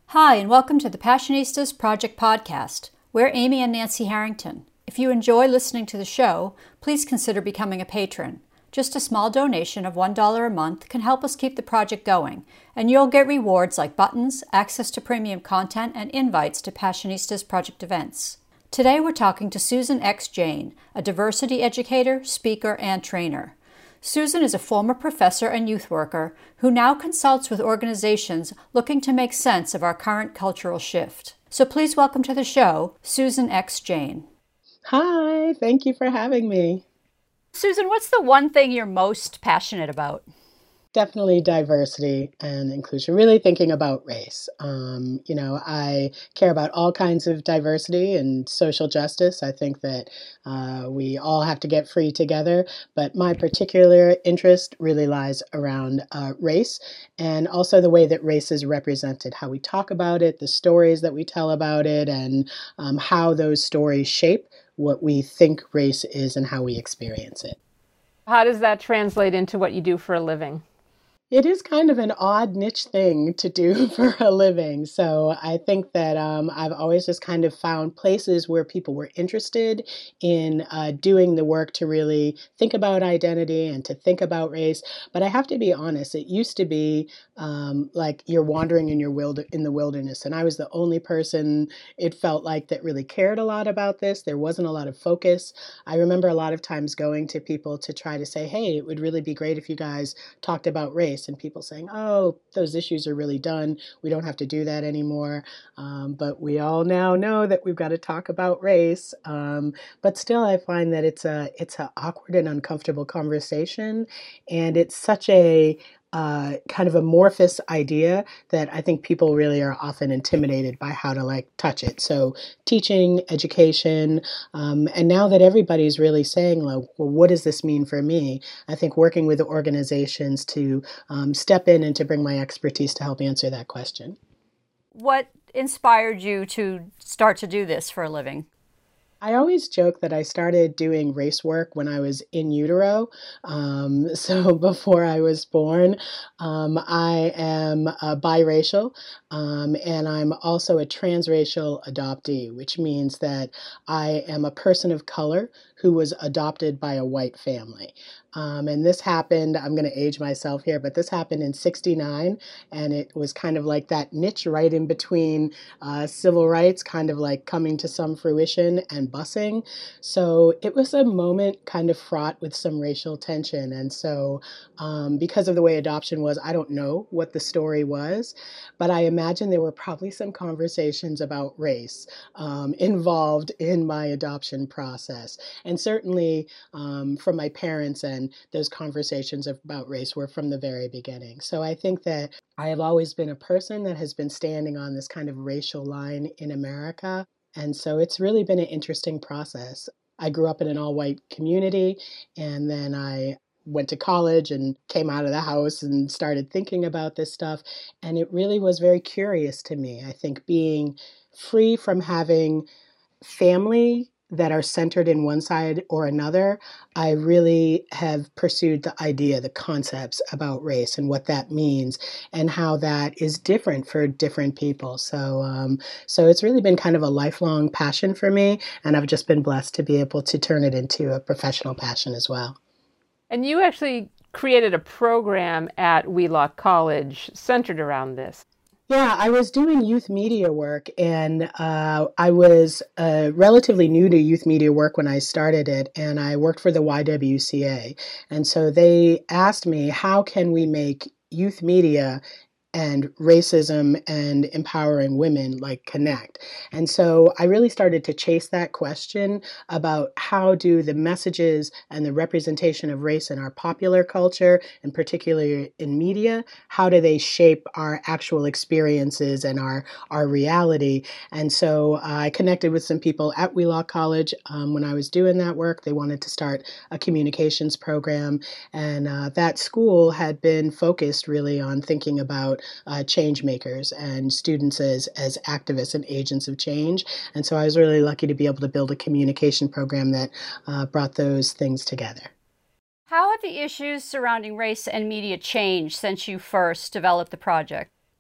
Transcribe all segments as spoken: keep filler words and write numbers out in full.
Hi, and welcome to the Passionistas Project Podcast. We're Amy and Nancy Harrington. If you enjoy listening to the show, please consider becoming a patron. Just a small donation of one dollar a month can help us keep the project going, and you'll get rewards like buttons, access to premium content, and invites to Passionistas Project events. Today we're talking to Susan X. Jane, a diversity educator, speaker, and trainer. Susan is a former professor and youth worker who now consults with organizations looking to make sense of our current cultural shift. So please welcome to the show, Susan X. Jane. Hi, thank you for having me. Susan, what's the one thing you're most passionate about? Definitely diversity and inclusion, really thinking about race. Um, you know, I care about all kinds of diversity and social justice. I think that uh, we all have to get free together, but my particular interest really lies around uh, race and also the way that race is represented, how we talk about it, the stories that we tell about it, and um, how those stories shape what we think race is and how we experience it. How does that translate into what you do for a living? It is kind of an odd niche thing to do for a living. So I think that um, I've always just kind of found places where people were interested in uh, doing the work to really think about identity and to think about race. But I have to be honest, it used to be um, like you're wandering in your wild in the wilderness. And I was the only person, it felt like, that really cared a lot about this. There wasn't a lot of focus. I remember a lot of times going to people to try to say, hey, it would really be great if you guys talked about race. And people saying, oh, those issues are really done. We don't have to do that anymore. Um, but we all now know that we've got to talk about race. Um, but still, I find that it's a it's an awkward and uncomfortable conversation. And it's such a Uh, kind of amorphous idea that I think people really are often intimidated by how to like touch it. So teaching, education, um, and now that everybody's really saying, like, well, what does this mean for me? I think working with the organizations to um, step in and to bring my expertise to help answer that question. What inspired you to start to do this for a living? I always joke that I started doing race work when I was in utero. Um, so before I was born, um, I am uh, biracial, um, and I'm also a transracial adoptee, which means that I am a person of color who was adopted by a white family. Um, and this happened, I'm going to age myself here, but this happened in sixty-nine, and it was kind of like that niche right in between uh, civil rights, kind of like coming to some fruition, and busing. So it was a moment kind of fraught with some racial tension. And so um, because of the way adoption was, I don't know what the story was, but I imagine there were probably some conversations about race um, involved in my adoption process. And certainly um, from my parents, and those conversations about race were from the very beginning. So I think that I have always been a person that has been standing on this kind of racial line in America. And so it's really been an interesting process. I grew up in an all-white community, and then I went to college and came out of the house and started thinking about this stuff. And it really was very curious to me. I think being free from having family that are centered in one side or another, I really have pursued the idea, the concepts about race and what that means and how that is different for different people. So, um, so it's really been kind of a lifelong passion for me, and I've just been blessed to be able to turn it into a professional passion as well. And you actually created a program at Wheelock College centered around this. Yeah, I was doing youth media work, and uh, I was uh, relatively new to youth media work when I started it, and I worked for the Y W C A. And so they asked me, how can we make youth media and racism and empowering women like connect? And so I really started to chase that question about how do the messages and the representation of race in our popular culture, and particularly in media, how do they shape our actual experiences and our, our reality? And so uh, I connected with some people at Wheelock College um, when I was doing that work. They wanted to start a communications program, and uh, that school had been focused really on thinking about Uh, change makers and students as, as activists and agents of change. And so I was really lucky to be able to build a communication program that uh, brought those things together. How have the issues surrounding race and media changed since you first developed the project?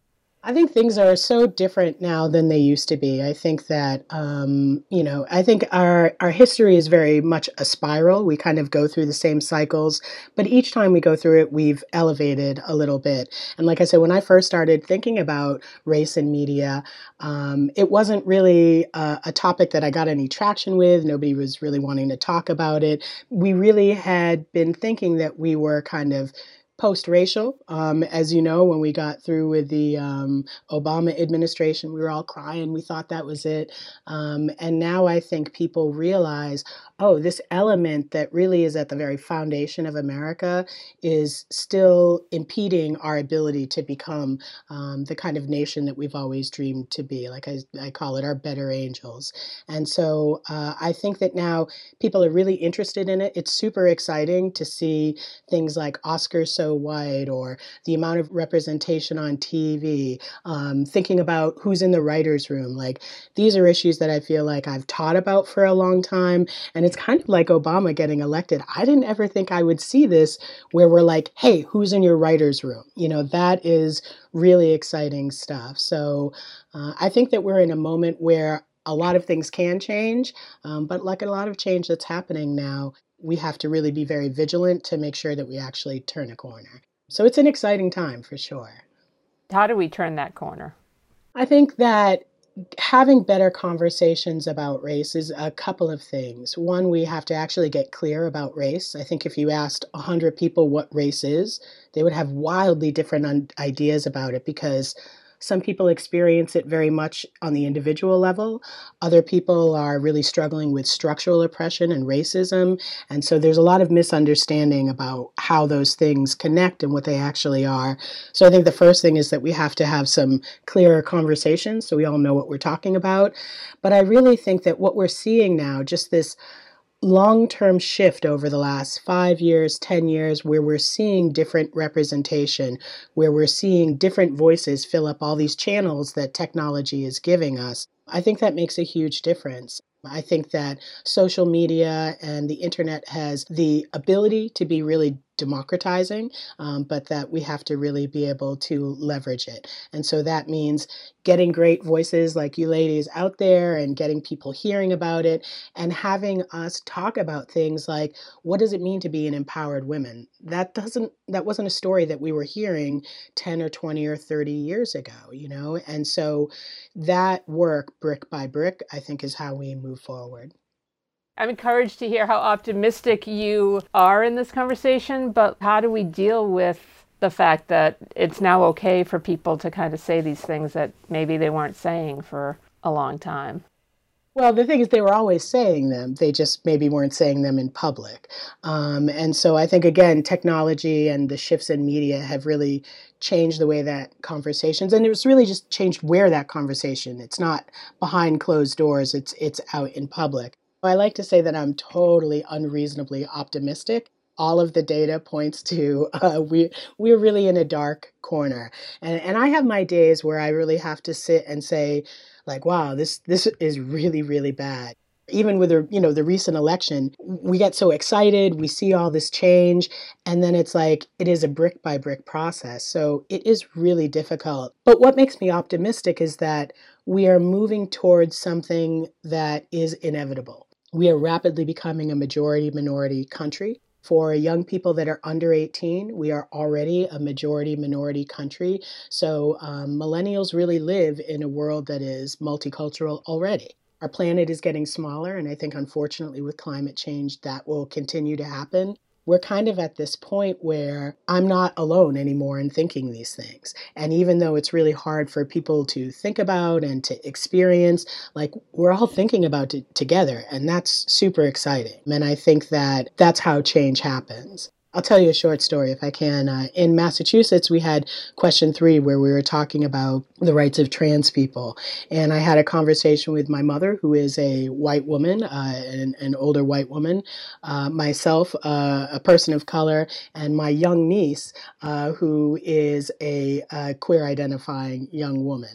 I think things are so different now than they used to be. I think that, um, you know, I think our, our history is very much a spiral. We kind of go through the same cycles, but each time we go through it, we've elevated a little bit. And like I said, when I first started thinking about race in media, um, it wasn't really a, a topic that I got any traction with. Nobody was really wanting to talk about it. We really had been thinking that we were kind of post-racial. Um, as you know, when we got through with the um, Obama administration, we were all crying. We thought that was it. Um, and now I think people realize, oh, this element that really is at the very foundation of America is still impeding our ability to become um, the kind of nation that we've always dreamed to be. Like I, I call it our better angels. And so uh, I think that now people are really interested in it. It's super exciting to see things like Oscars So White or the amount of representation on T V, um, thinking about who's in the writer's room. Like, these are issues that I feel like I've taught about for a long time. And it's kind of like Obama getting elected. I didn't ever think I would see this where we're like, hey, who's in your writer's room? You know, that is really exciting stuff. So uh, I think that we're in a moment where a lot of things can change, um, but like a lot of change that's happening now, we have to really be very vigilant to make sure that we actually turn a corner. So it's an exciting time for sure. How do we turn that corner? I think that having better conversations about race is a couple of things. One, we have to actually get clear about race. I think if you asked one hundred people what race is, they would have wildly different ideas about it, because some people experience it very much on the individual level. Other people are really struggling with structural oppression and racism. And so there's a lot of misunderstanding about how those things connect and what they actually are. So I think the first thing is that we have to have some clearer conversations so we all know what we're talking about. But I really think that what we're seeing now, just this long-term shift over the last five years, ten years, where we're seeing different representation, where we're seeing different voices fill up all these channels that technology is giving us. I think that makes a huge difference. I think that social media and the internet has the ability to be really democratizing, um, but that we have to really be able to leverage it. And so that means getting great voices like you ladies out there and getting people hearing about it and having us talk about things like, what does it mean to be an empowered woman? That doesn't, that wasn't a story that we were hearing ten or twenty or thirty years ago, you know? And so that work, brick by brick, I think is how we move forward. I'm encouraged to hear how optimistic you are in this conversation, but how do we deal with the fact that it's now okay for people to kind of say these things that maybe they weren't saying for a long time? Well, the thing is, they were always saying them. They just maybe weren't saying them in public. Um, and so I think, again, technology and the shifts in media have really changed the way that conversations, and it's really just changed where that conversation, it's not behind closed doors, it's it's out in public. I like to say that I'm totally unreasonably optimistic. All of the data points to uh, we we're really in a dark corner, and and I have my days where I really have to sit and say, like, wow, this this is really really bad. Even with the, you know, the recent election, we get so excited, we see all this change, and then it's like it is a brick by brick process. So it is really difficult. But what makes me optimistic is that we are moving towards something that is inevitable. We are rapidly becoming a majority minority country. For young people that are under eighteen, we are already a majority minority country. So um, millennials really live in a world that is multicultural already. Our planet is getting smaller, and I think unfortunately with climate change that will continue to happen. We're kind of at this point where I'm not alone anymore in thinking these things. And even though it's really hard for people to think about and to experience, like, we're all thinking about it together, and that's super exciting. And I think that that's how change happens. I'll tell you a short story if I can. Uh, in Massachusetts, we had question three where we were talking about the rights of trans people. And I had a conversation with my mother, who is a white woman, uh, an, an older white woman, uh, myself, uh, a person of color, and my young niece, uh, who is a, a queer identifying young woman.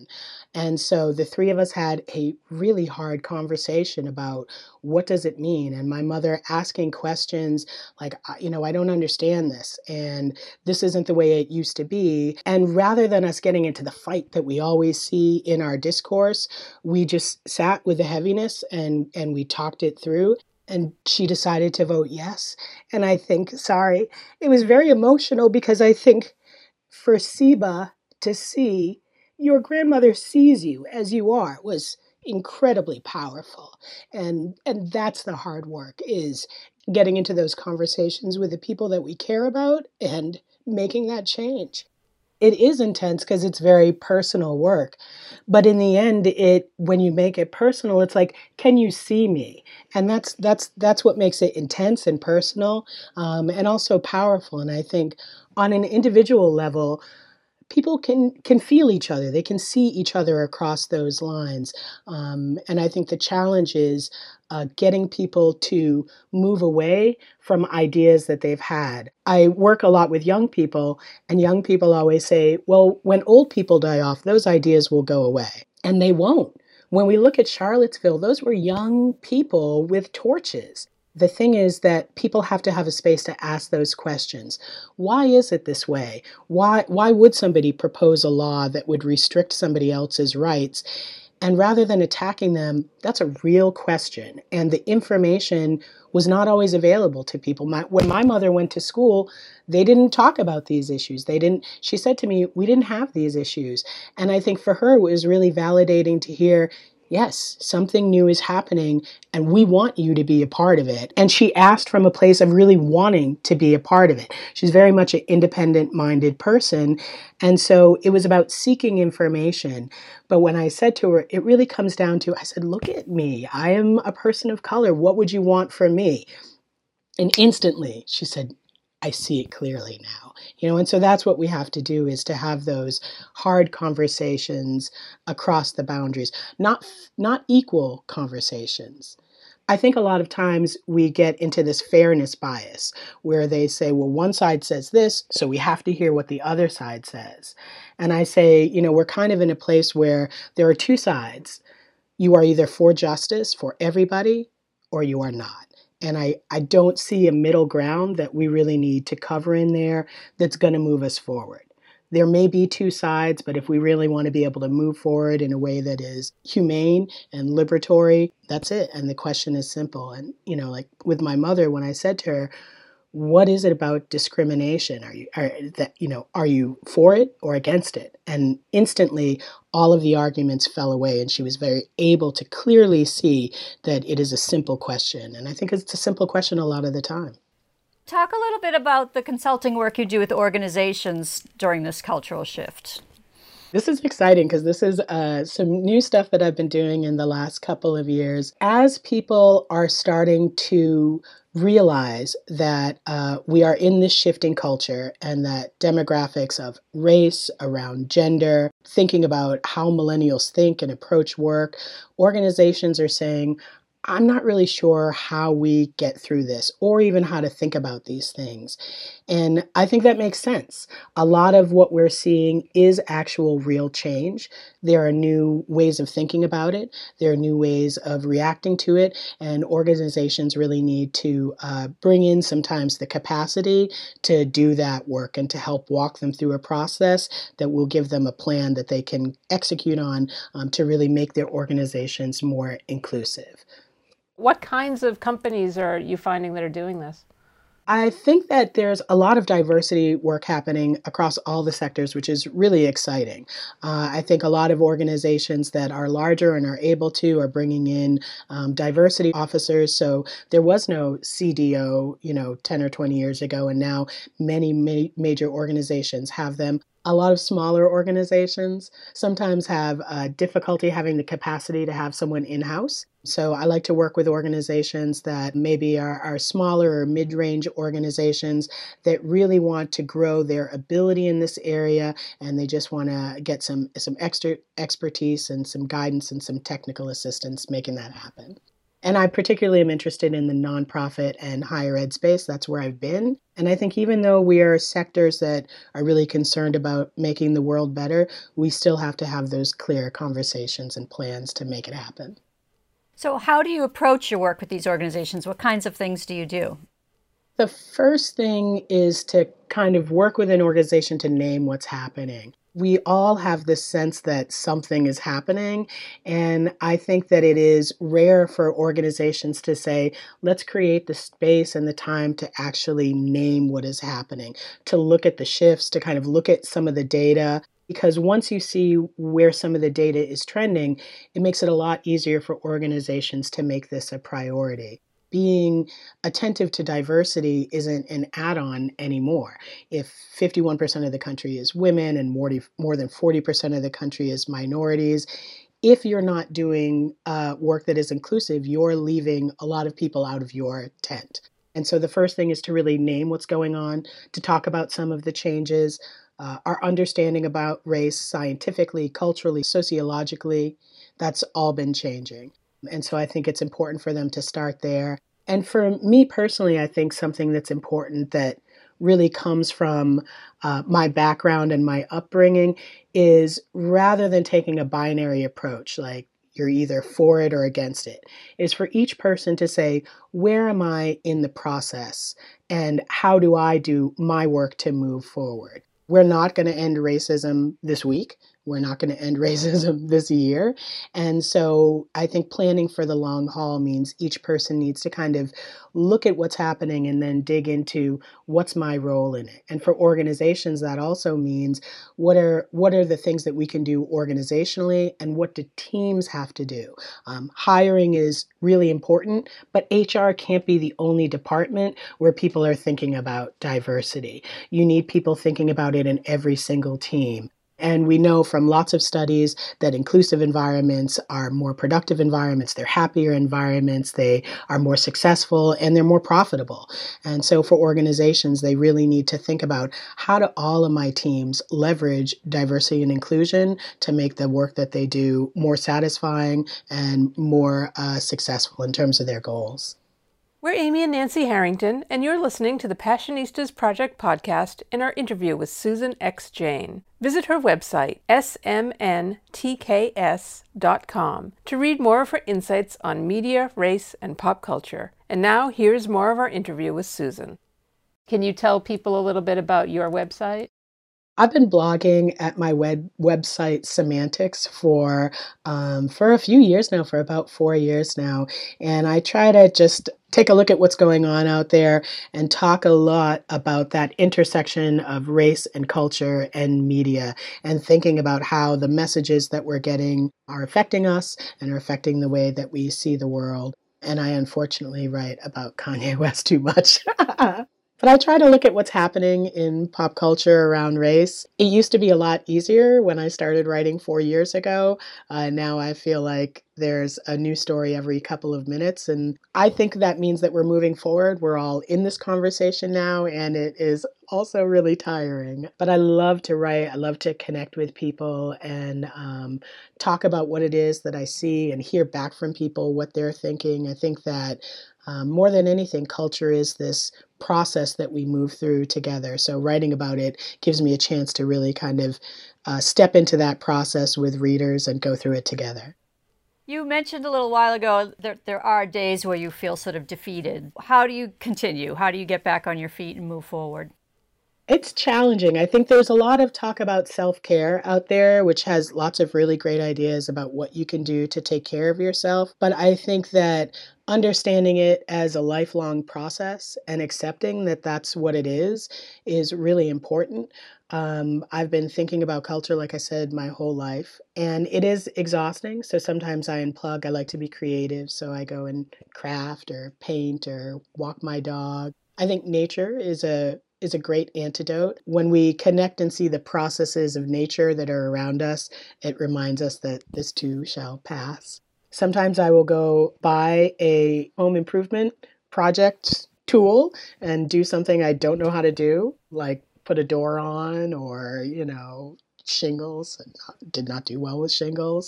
And so the three of us had a really hard conversation about what does it mean? And my mother asking questions like, "I- you know, I don't understand this. And this isn't the way it used to be." And rather than us getting into the fight that we always see in our discourse, we just sat with the heaviness and, and we talked it through. And she decided to vote yes. And I think, sorry, it was very emotional because I think for Siba to see your grandmother sees you as you are was incredibly powerful. And and that's the hard work, is getting into those conversations with the people that we care about and making that change. It is intense because it's very personal work. But in the end, it when you make it personal, it's like, can you see me? And that's that's that's what makes it intense and personal, um, and also powerful. And I think on an individual level, people can can feel each other. They can see each other across those lines. Um, and I think the challenge is uh, getting people to move away from ideas that they've had. I work a lot with young people, and young people always say, well, when old people die off, those ideas will go away. And they won't. When we look at Charlottesville, those were young people with torches. The thing is that people have to have a space to ask those questions. Why is it this way? Why, why would somebody propose a law that would restrict somebody else's rights? And rather than attacking them, that's a real question. And the information was not always available to people. My, when my mother went to school, they didn't talk about these issues. They didn't, she said to me, we didn't have these issues. And I think for her, it was really validating to hear, yes, something new is happening and we want you to be a part of it. And she asked from a place of really wanting to be a part of it. She's very much an independent-minded person. And so it was about seeking information. But when I said to her, it really comes down to, I said, look at me. I am a person of color. What would you want from me? And instantly she said, I see it clearly now. You know, and so that's what we have to do, is to have those hard conversations across the boundaries, not not equal conversations. I think a lot of times we get into this fairness bias where they say, well, one side says this, so we have to hear what the other side says. And I say, you know, we're kind of in a place where there are two sides. You are either for justice for everybody or you are not. And I, I don't see a middle ground that we really need to cover in there that's going to move us forward. There may be two sides, but if we really want to be able to move forward in a way that is humane and liberatory, that's it. And the question is simple. And, you know, like with my mother, when I said to her, what is it about discrimination? Are you are that you know are you for it or against it? And instantly all of the arguments fell away, and she was very able to clearly see that it is a simple question. And I think it's a simple question a lot of the time. Talk a little bit about the consulting work you do with organizations during this cultural shift. This is exciting because this is uh, some new stuff that I've been doing in the last couple of years. As people are starting to realize that uh, we are in this shifting culture and that demographics of race, around gender, thinking about how millennials think and approach work, organizations are saying, I'm not really sure how we get through this or even how to think about these things. And I think that makes sense. A lot of what we're seeing is actual real change. There are new ways of thinking about it. There are new ways of reacting to it. And organizations really need to uh, bring in sometimes the capacity to do that work and to help walk them through a process that will give them a plan that they can execute on um, to really make their organizations more inclusive. What kinds of companies are you finding that are doing this? I think that there's a lot of diversity work happening across all the sectors, which is really exciting. Uh, I think a lot of organizations that are larger and are able to are bringing in um, diversity officers. So there was no C D O, you know, ten or twenty years ago, and now many ma- major organizations have them. A lot of smaller organizations sometimes have uh, difficulty having the capacity to have someone in-house. So I like to work with organizations that maybe are, are smaller or mid-range organizations that really want to grow their ability in this area, and they just want to get some some extra expertise and some guidance and some technical assistance making that happen. And I particularly am interested in the nonprofit and higher ed space. That's where I've been. And I think even though we are sectors that are really concerned about making the world better, we still have to have those clear conversations and plans to make it happen. So how do you approach your work with these organizations? What kinds of things do you do? The first thing is to kind of work with an organization to name what's happening. We all have this sense that something is happening, and I think that it is rare for organizations to say, let's create the space and the time to actually name what is happening, to look at the shifts, to kind of look at some of the data. Because once you see where some of the data is trending, it makes it a lot easier for organizations to make this a priority. Being attentive to diversity isn't an add-on anymore. If fifty-one percent of the country is women and more, more than forty percent of the country is minorities, if you're not doing uh, work that is inclusive, you're leaving a lot of people out of your tent. And so the first thing is to really name what's going on, to talk about some of the changes, uh, our understanding about race scientifically, culturally, sociologically, that's all been changing. And so I think it's important for them to start there. And for me personally, I think something that's important that really comes from uh, my background and my upbringing is rather than taking a binary approach, like you're either for it or against it, is for each person to say, where am I in the process? And how do I do my work to move forward? We're not going to end racism this week. We're not going to end racism this year. And so I think planning for the long haul means each person needs to kind of look at what's happening and then dig into what's my role in it. And for organizations, that also means what are what are the things that we can do organizationally and what do teams have to do? Um, hiring is really important, but H R can't be the only department where people are thinking about diversity. You need people thinking about it in every single team. And we know from lots of studies that inclusive environments are more productive environments, they're happier environments, they are more successful, and they're more profitable. And so for organizations, they really need to think about how do all of my teams leverage diversity and inclusion to make the work that they do more satisfying and more uh, successful in terms of their goals. We're Amy and Nancy Harrington, and you're listening to the Passionistas Project podcast in our interview with Susan X. Jane. Visit her website, s m n t k s dot com, to read more of her insights on media, race, and pop culture. And now, here's more of our interview with Susan. Can you tell people a little bit about your website? I've been blogging at my web website Semantics for um, for a few years now, for about four years now, and I try to just take a look at what's going on out there and talk a lot about that intersection of race and culture and media, and thinking about how the messages that we're getting are affecting us and are affecting the way that we see the world. And I unfortunately write about Kanye West too much. But I try to look at what's happening in pop culture around race. It used to be a lot easier when I started writing four years ago. Uh, now I feel like there's a new story every couple of minutes. And I think that means that we're moving forward. We're all in this conversation now, and it is also really tiring. But I love to write. I love to connect with people and um, talk about what it is that I see and hear back from people, what they're thinking. I think that um, more than anything, culture is this process that we move through together. So writing about it gives me a chance to really kind of uh, step into that process with readers and go through it together. You mentioned a little while ago that there are days where you feel sort of defeated. How do you continue? How do you get back on your feet and move forward? It's challenging. I think there's a lot of talk about self-care out there, which has lots of really great ideas about what you can do to take care of yourself. But I think that understanding it as a lifelong process and accepting that that's what it is, is really important. Um, I've been thinking about culture, like I said, my whole life, and it is exhausting. So sometimes I unplug. I like to be creative. So I go and craft or paint or walk my dog. I think nature is a is a great antidote. When we connect and see the processes of nature that are around us, it reminds us that this too shall pass. Sometimes I will go buy a home improvement project tool and do something I don't know how to do, like put a door on or, you know, shingles. And did not do well with shingles.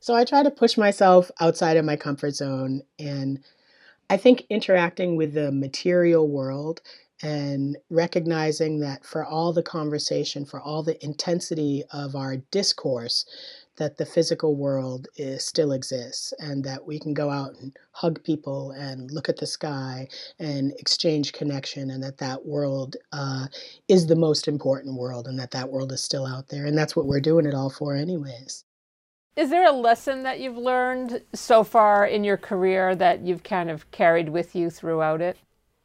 So I try to push myself outside of my comfort zone. And I think interacting with the material world and recognizing that for all the conversation, for all the intensity of our discourse, that the physical world is still exists and that we can go out and hug people and look at the sky and exchange connection, and that that world uh, is the most important world, and that that world is still out there. And that's what we're doing it all for anyways. Is there a lesson that you've learned so far in your career that you've kind of carried with you throughout it?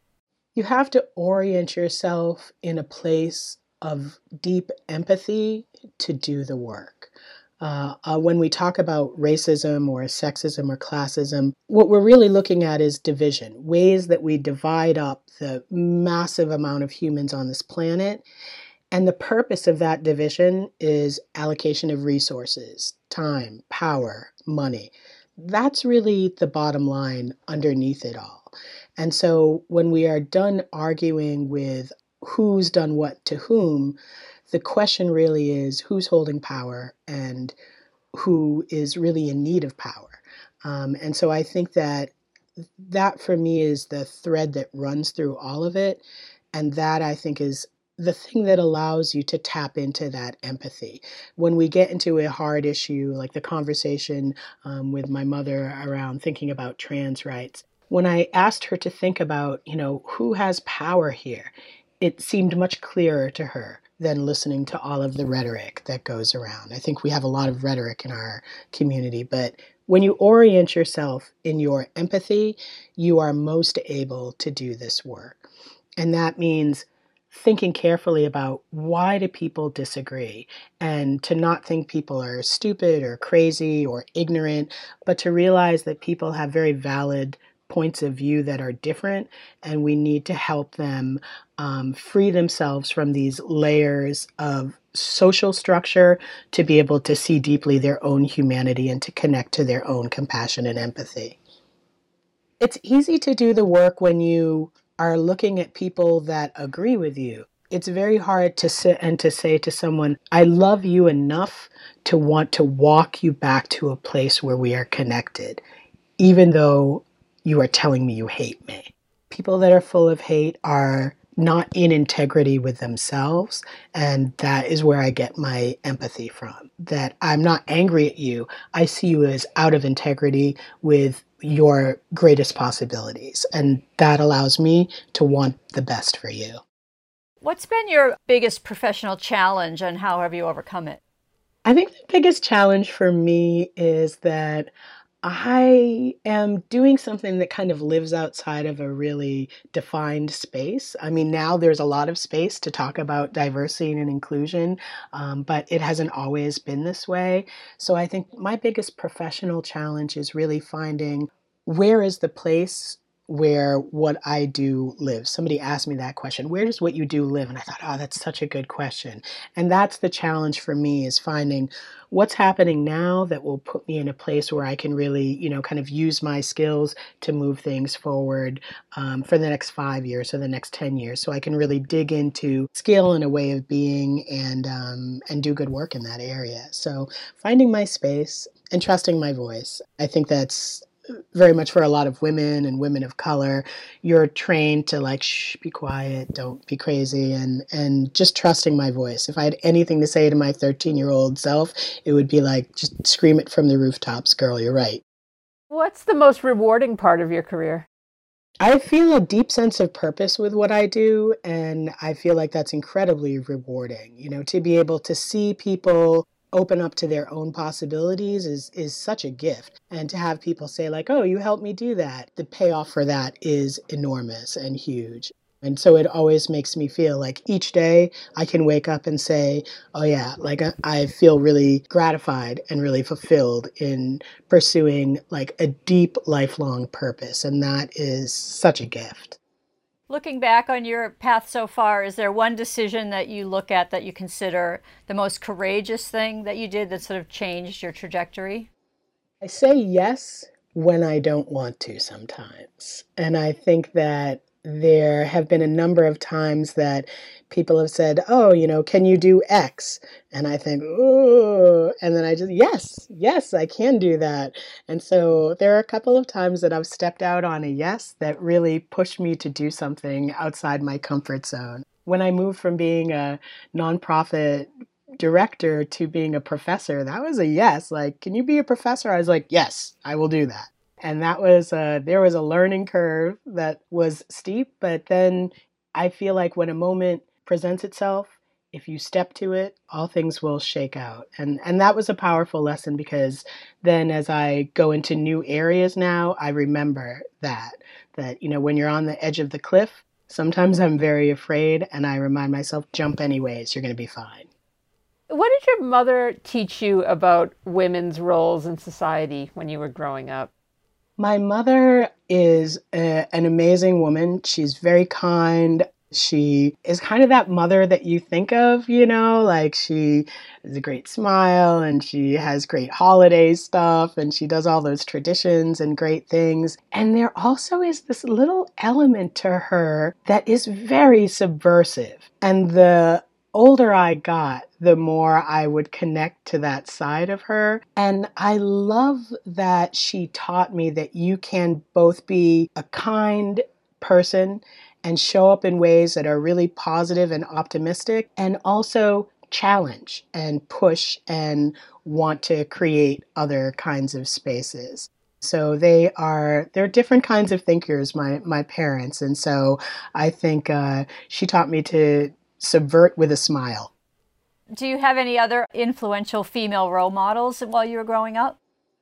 You have to orient yourself in a place of deep empathy to do the work. Uh, uh, when we talk about racism or sexism or classism, what we're really looking at is division, ways that we divide up the massive amount of humans on this planet. And the purpose of that division is allocation of resources, time, power, money. That's really the bottom line underneath it all. And so when we are done arguing with who's done what to whom, the question really is who's holding power and who is really in need of power. Um, and so I think that that for me is the thread that runs through all of it. And that I think is the thing that allows you to tap into that empathy. When we get into a hard issue, like the conversation um, with my mother around thinking about trans rights, when I asked her to think about, you know, who has power here, it seemed much clearer to her than listening to all of the rhetoric that goes around. I think we have a lot of rhetoric in our community, but when you orient yourself in your empathy, you are most able to do this work. And that means thinking carefully about why do people disagree, and to not think people are stupid or crazy or ignorant, but to realize that people have very valid points of view that are different, and we need to help them um, free themselves from these layers of social structure to be able to see deeply their own humanity and to connect to their own compassion and empathy. It's easy to do the work when you are looking at people that agree with you. It's very hard to sit and to say to someone, I love you enough to want to walk you back to a place where we are connected, even though you are telling me you hate me. People that are full of hate are not in integrity with themselves, and that is where I get my empathy from. That I'm not angry at you, I see you as out of integrity with your greatest possibilities, and that allows me to want the best for you. What's been your biggest professional challenge, and how have you overcome it? I think the biggest challenge for me is that I am doing something that kind of lives outside of a really defined space. I mean, now there's a lot of space to talk about diversity and inclusion, um, but it hasn't always been this way. So I think my biggest professional challenge is really finding where is the place where what I do lives. Somebody asked me that question, where does what you do live? And I thought, oh, that's such a good question. And that's the challenge for me, is finding what's happening now that will put me in a place where I can really, you know, kind of use my skills to move things forward um, for the next five years or the next ten years. So I can really dig into skill and a way of being and, um, and do good work in that area. So finding my space and trusting my voice. I think that's very much for a lot of women and women of color. You're trained to like, shh, be quiet, don't be crazy, and and just trusting my voice. If I had anything to say to my thirteen-year-old self, it would be like, just scream it from the rooftops, girl, you're right. What's the most rewarding part of your career? I feel a deep sense of purpose with what I do, and I feel like that's incredibly rewarding. You know, to be able to see people open up to their own possibilities is is such a gift. And to have people say like, oh, you helped me do that, the payoff for that is enormous and huge. And so it always makes me feel like each day I can wake up and say, oh yeah, like I, I feel really gratified and really fulfilled in pursuing like a deep lifelong purpose. And that is such a gift. Looking back on your path so far, is there one decision that you look at that you consider the most courageous thing that you did that sort of changed your trajectory? I say yes when I don't want to sometimes. And I think that there have been a number of times that people have said, oh, you know, can you do X? And I think, oh, and then I just, yes, yes, I can do that. And so there are a couple of times that I've stepped out on a yes that really pushed me to do something outside my comfort zone. When I moved from being a nonprofit director to being a professor, that was a yes. Like, can you be a professor? I was like, yes, I will do that. And that was, uh, there was a learning curve that was steep, but then I feel like when a moment presents itself, if you step to it, all things will shake out. And and that was a powerful lesson, because then as I go into new areas now, I remember that, that, you know, when you're on the edge of the cliff, sometimes I'm very afraid, and I remind myself, jump anyways, you're going to be fine. What did your mother teach you about women's roles in society when you were growing up? My mother is a, an amazing woman. She's very kind. She is kind of that mother that you think of, you know, like she has a great smile and she has great holiday stuff and she does all those traditions and great things. And there also is this little element to her that is very subversive. And the older I got, the more I would connect to that side of her. And I love that she taught me that you can both be a kind person and show up in ways that are really positive and optimistic, and also challenge and push and want to create other kinds of spaces. So they are, they're different kinds of thinkers, my, my parents. And so I think uh, she taught me to subvert with a smile. Do you have any other influential female role models while you were growing up?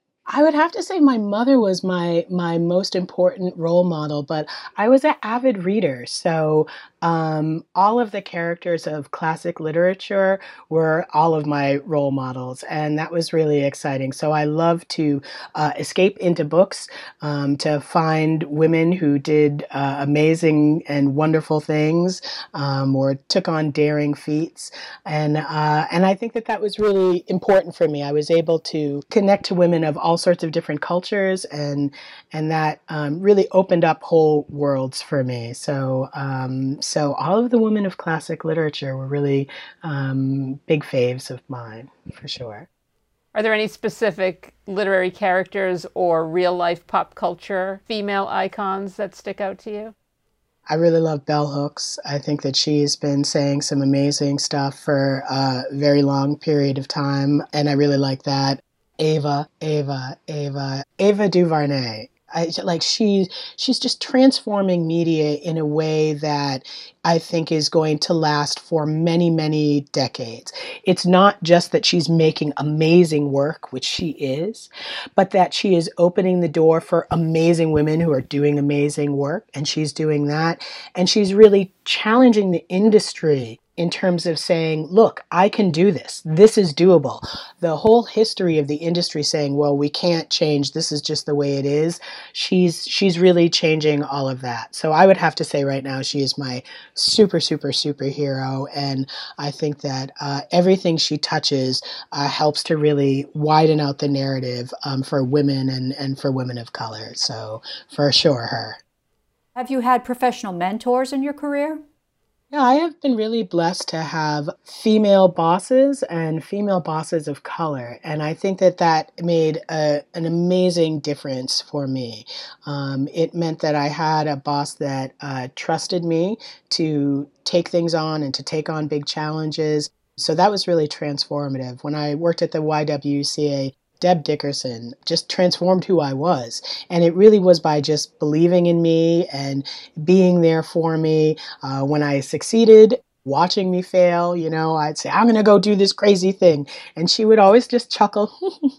I would have to say my mother was my my most important role model, but I was an avid reader. So um, all of the characters of classic literature were all of my role models, and that was really exciting. So I love to uh, escape into books, um, to find women who did uh, amazing and wonderful things, um, or took on daring feats. And, uh, and I think that that was really important for me. I was able to connect to women of all sorts of different cultures, and and that um, really opened up whole worlds for me. So um, so all of the women of classic literature were really um, big faves of mine, for sure. Are there any specific literary characters or real life pop culture female icons that stick out to you? I really love Bell Hooks. I think that she's been saying some amazing stuff for a very long period of time, and I really like that. Ava, Ava, Ava, Ava DuVernay. I, like she, she's just transforming media in a way that I think is going to last for many, many decades. It's not just that she's making amazing work, which she is, but that she is opening the door for amazing women who are doing amazing work, and she's doing that. And she's really challenging the industry in terms of saying, look, I can do this. This is doable. The whole history of the industry saying, well, we can't change. This is just the way it is. She's she's really changing all of that. So I would have to say right now, she is my super, super, superhero. And I think that uh, everything she touches uh, helps to really widen out the narrative um, for women and, and for women of color. So for sure, her. Have you had professional mentors in your career? Yeah, I have been really blessed to have female bosses and female bosses of color. And I think that that made a, an amazing difference for me. Um, it meant that I had a boss that uh, trusted me to take things on and to take on big challenges. So that was really transformative. When I worked at the Y W C A, Deb Dickerson just transformed who I was. And it really was by just believing in me and being there for me. Uh, when I succeeded, watching me fail, you know, I'd say, I'm going to go do this crazy thing. And she would always just chuckle,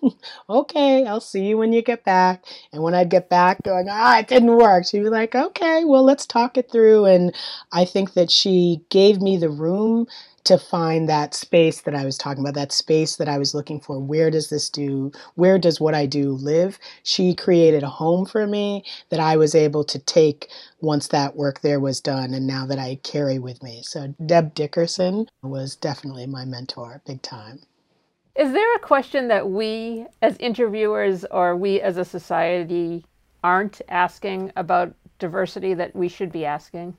okay, I'll see you when you get back. And when I'd get back going, ah, it didn't work, she'd be like, okay, well, let's talk it through. And I think that she gave me the room to find that space that I was talking about, that space that I was looking for. Where does this do, where does what I do live? She created a home for me that I was able to take once that work there was done, and now that I carry with me. So Deb Dickerson was definitely my mentor, big time. Is there a question that we as interviewers or we as a society aren't asking about diversity that we should be asking?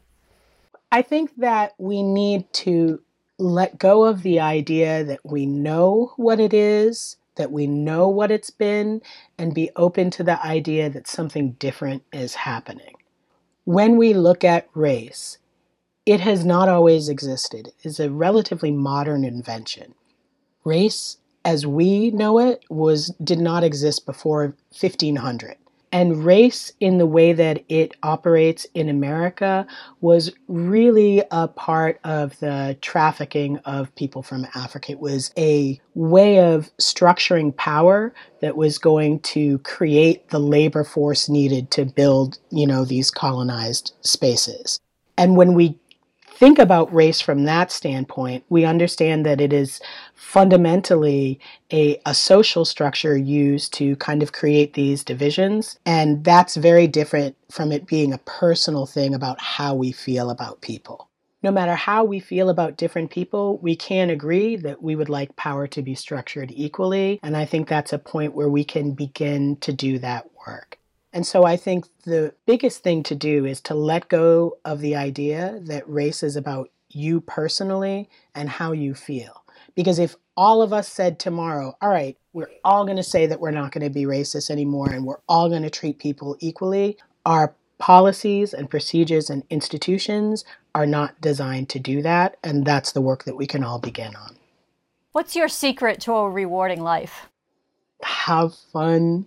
I think that we need to let go of the idea that we know what it is, that we know what it's been, and be open to the idea that something different is happening. When we look at race, it has not always existed. It's a relatively modern invention. Race, as we know it, was did not exist before fifteen hundred. And race, in the way that it operates in America, was really a part of the trafficking of people from Africa. It was a way of structuring power that was going to create the labor force needed to build, you know, these colonized spaces. And when we think about race from that standpoint, we understand that it is fundamentally a, a social structure used to kind of create these divisions. And that's very different from it being a personal thing about how we feel about people. No matter how we feel about different people, we can agree that we would like power to be structured equally. And I think that's a point where we can begin to do that work. And so I think the biggest thing to do is to let go of the idea that race is about you personally and how you feel. Because if all of us said tomorrow, all right, we're all going to say that we're not going to be racist anymore and we're all going to treat people equally, our policies and procedures and institutions are not designed to do that. And that's the work that we can all begin on. What's your secret to a rewarding life? Have fun.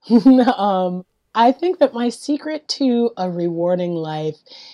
um, I think that my secret to a rewarding life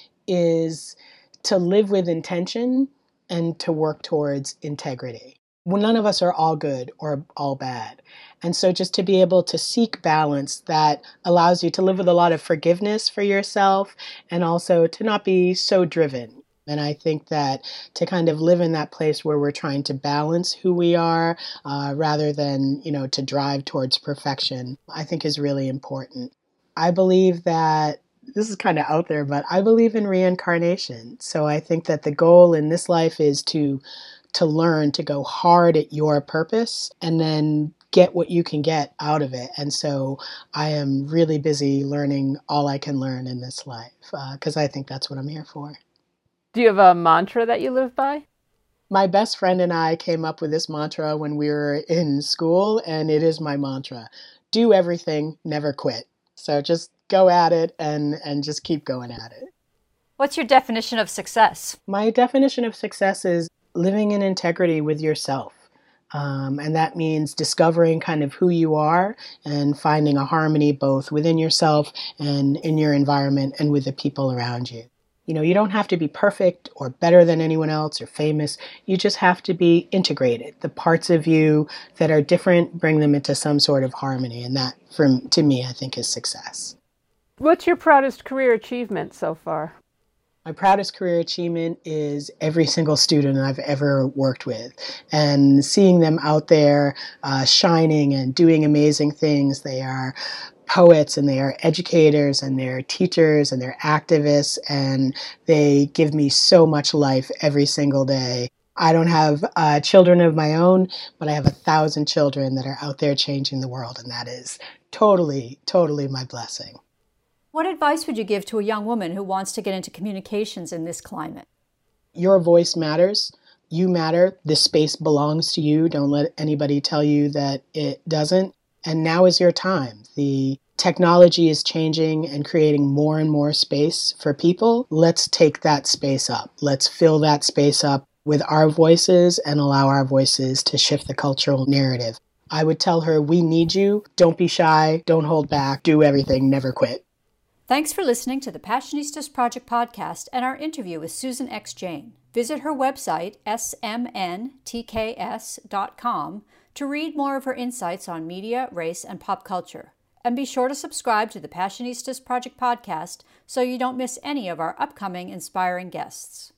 is to live with intention and to work towards integrity. Well, none of us are all good or all bad. And so just to be able to seek balance that allows you to live with a lot of forgiveness for yourself and also to not be so driven. And I think that to kind of live in that place where we're trying to balance who we are uh, rather than, you know, to drive towards perfection, I think is really important. I believe that, this is kind of out there, but I believe in reincarnation. So I think that the goal in this life is to to learn to go hard at your purpose and then get what you can get out of it. And so I am really busy learning all I can learn in this life because uh, I think that's what I'm here for. Do you have a mantra that you live by? My best friend and I came up with this mantra when we were in school, and it is my mantra. Do everything, never quit. So just go at it and, and just keep going at it. What's your definition of success? My definition of success is living in integrity with yourself. Um, and that means discovering kind of who you are and finding a harmony both within yourself and in your environment and with the people around you. You know, you don't have to be perfect or better than anyone else or famous. You just have to be integrated. The parts of you that are different, bring them into some sort of harmony. And that, from to me, I think is success. What's your proudest career achievement so far? My proudest career achievement is every single student I've ever worked with and seeing them out there uh, shining and doing amazing things. They are poets and they are educators and they're teachers and they're activists, and they give me so much life every single day. I don't have uh, children of my own, but I have a thousand children that are out there changing the world, and that is totally, totally my blessing. What advice would you give to a young woman who wants to get into communications in this climate? Your voice matters. You matter. This space belongs to you. Don't let anybody tell you that it doesn't. And now is your time. The technology is changing and creating more and more space for people. Let's take that space up. Let's fill that space up with our voices and allow our voices to shift the cultural narrative. I would tell her, we need you. Don't be shy. Don't hold back. Do everything. Never quit. Thanks for listening to the Passionistas Project podcast and our interview with Susan X. Jane. Visit her website, s m n t k s dot com, to read more of her insights on media, race, and pop culture. And be sure to subscribe to the Passionistas Project podcast so you don't miss any of our upcoming inspiring guests.